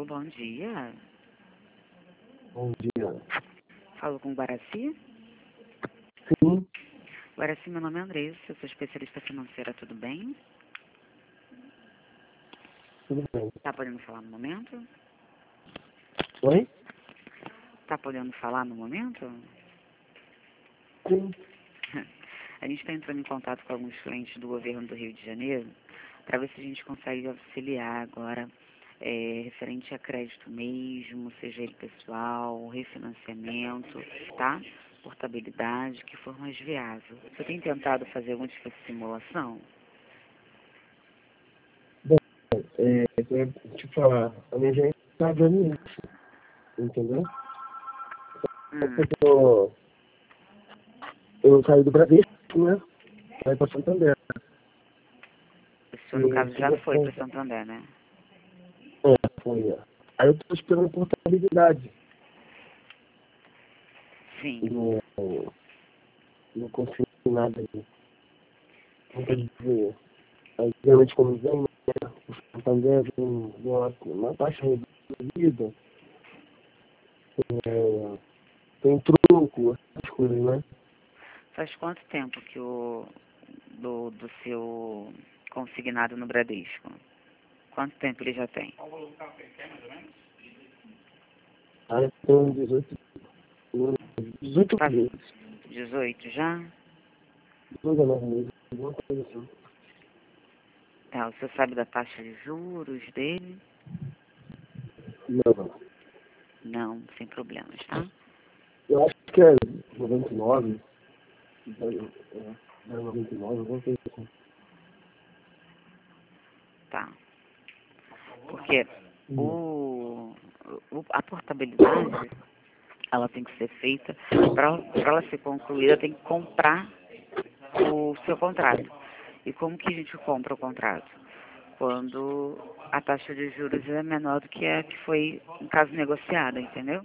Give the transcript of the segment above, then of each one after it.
Alô, bom dia. Bom dia. Falo com o Guaraci? Sim, Guaraci, meu nome é Andressa, eu sou especialista financeira, tudo bem? tudo bem. Tá podendo falar no momento? Oi? Tá podendo falar no momento? Sim. A gente está entrando em contato com alguns clientes do governo do Rio de Janeiro para ver se a gente consegue auxiliar agora referente a crédito mesmo, seja ele pessoal, refinanciamento, tá? Portabilidade, que for mais viável. Você tem tentado fazer algum tipo de simulação? Bom, eu te falar, a minha gente está vendo isso, entendeu? Porque eu saí do Bradesco, né? Saí para Santander. O senhor, no caso, já foi para Santander, né? Foi. Aí eu estou esperando portabilidade. Sim, Não consigo nada ali. Não quer sim. dizer, aí, geralmente como vem, né? O Santander vem uma taxa reduzida, tem truco, essas coisas, né? Faz quanto tempo que do seu consignado no Bradesco? Quanto tempo ele já tem? Aí tem 18 Faz meses, 18 já? 19 meses, alguma coisa assim. É, o senhor sabe da taxa de juros dele? Não. Não, sem problemas, tá? Eu acho que é 99, 99, alguma coisa assim. Tá. Porque a portabilidade, ela tem que ser feita, para ela ser concluída, tem que comprar o seu contrato. E como que a gente compra o contrato? Quando a taxa de juros é menor do que a que foi, no caso, negociada, entendeu?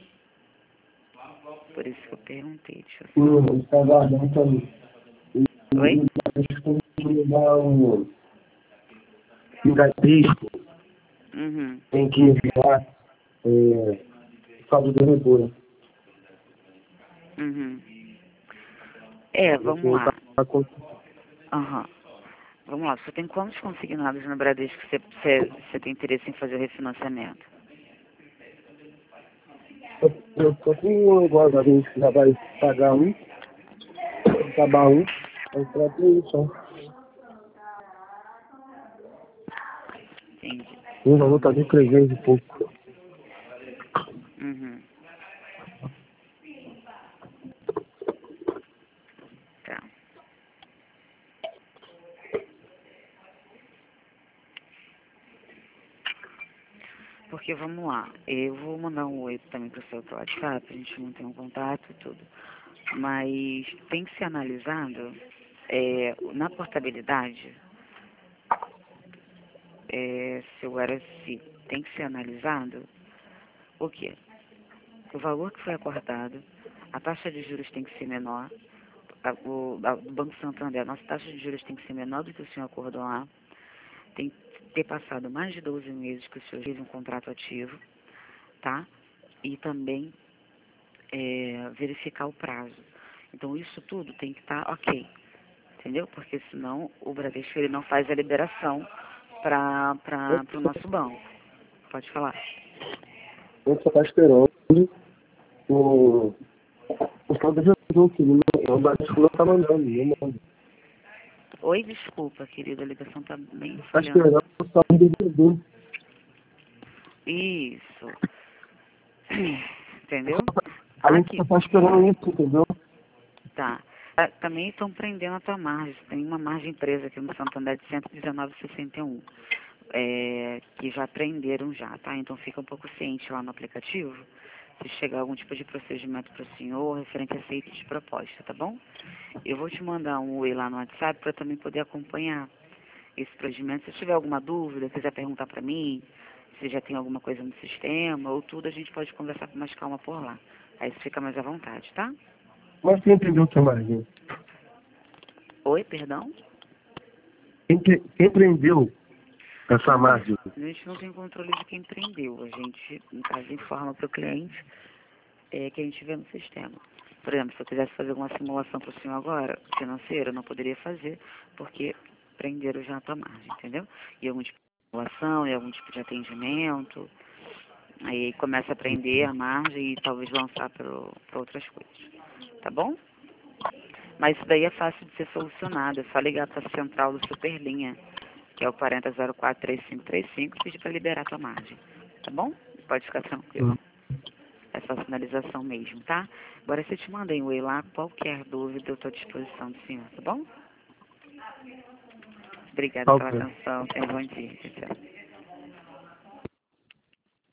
Por isso que eu perguntei. Deixa eu Sim, só... ele está guardando também. Oi? Eles têm que me dar o Bradesco, Uhum. tem que enviar saldo devedor. Uhum. É, vamos lá. Aham. Vamos lá. Você tem quantos consignados no Bradesco que você tem interesse em fazer o refinanciamento? Eu tô com um agora, a gente já vai pagar um, acabar um, aí trata isso. Entendi. O valor tá de 300 e pouco. Uhum. Tá. Porque vamos lá, eu vou mandar um oi também pro seu WhatsApp, a gente manter um contato e tudo. Mas tem que ser analisado na portabilidade, seu RSI, tem que ser analisado o quê? O valor que foi acordado, a taxa de juros tem que ser menor, do Banco Santander, a nossa taxa de juros tem que ser menor do que o senhor acordou lá, tem que ter passado mais de 12 meses que o senhor fez um contrato ativo, tá? E também verificar o prazo. Então, isso tudo tem que estar ok, entendeu? Porque senão o Bradesco ele não faz a liberação para o nosso banco. Pode falar. Eu só tá esperando o saldo devedor, que o Bradesco não tá mandando, não manda. Oi, desculpa, querida, a ligação está bem Tá falhando. esperando o saldo devedor. Isso. Entendeu? A gente Aqui, só tá esperando isso, entendeu? tá. Também estão prendendo a tua margem. Tem uma margem presa aqui no Santander de 119,61. Que já prenderam já, tá? Então fica um pouco ciente lá no aplicativo, se chegar algum tipo de procedimento para o senhor, referente a aceite de proposta, tá bom? Eu vou te mandar um oi lá no WhatsApp para também poder acompanhar esse procedimento. Se tiver alguma dúvida, quiser perguntar para mim, se já tem alguma coisa no sistema ou tudo, a gente pode conversar com mais calma por lá. Aí você fica mais à vontade, tá? Mas quem entendeu o que é margem? Oi, perdão? Quem prendeu Essa margem. A gente não tem controle de quem prendeu. A gente, no caso, informa para o cliente que a gente vê no sistema. Por exemplo, se eu quisesse fazer alguma simulação para o senhor agora, financeira, eu não poderia fazer, porque prenderam já a tua margem, entendeu? E algum tipo de simulação, e algum tipo de atendimento, aí começa a prender a margem e talvez lançar para outras coisas, tá bom? Mas isso daí é fácil de ser solucionado, é só ligar para a central do Superlinha, que é o 4004-3535, e pedir para liberar a tua margem, tá bom? Pode ficar tranquilo. É só sinalização mesmo, tá? Agora, se eu te mandei um e-mail lá, qualquer dúvida eu estou à disposição do senhor, tá bom? Obrigada pela Ok. atenção, tenha um bom dia. Tchau, tchau.